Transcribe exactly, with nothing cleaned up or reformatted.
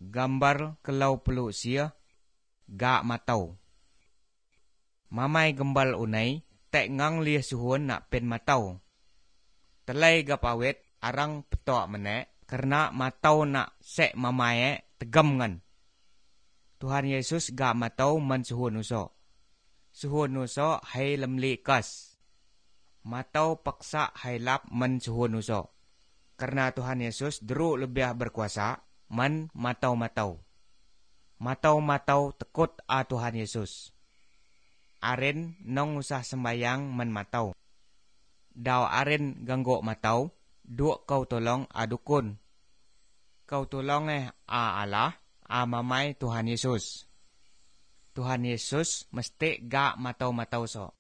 gambar kelau peluk sia ga matau. Mamay gembal unay, tek ngang liya suhun nak pen matau. Telay gapawit arang petok menek, karena matau nak sek mamaye tegam ngan. Tuhan Yesus ga matau man suhun uso. Suhun uso hay lemli kas. Matau paksa hay lap man suhun uso. Karena Tuhan Yesus deru lebih berkuasa, man matau-matau. Matau-matau tekut a Tuhan Yesus. Aren nong usah sembayang man matau. Daw aren ganggo matau, duok kau tolong adukun. Kau tolong eh a Allah, a mamay Tuhan Yesus. Tuhan Yesus mesti ga matau-matau so.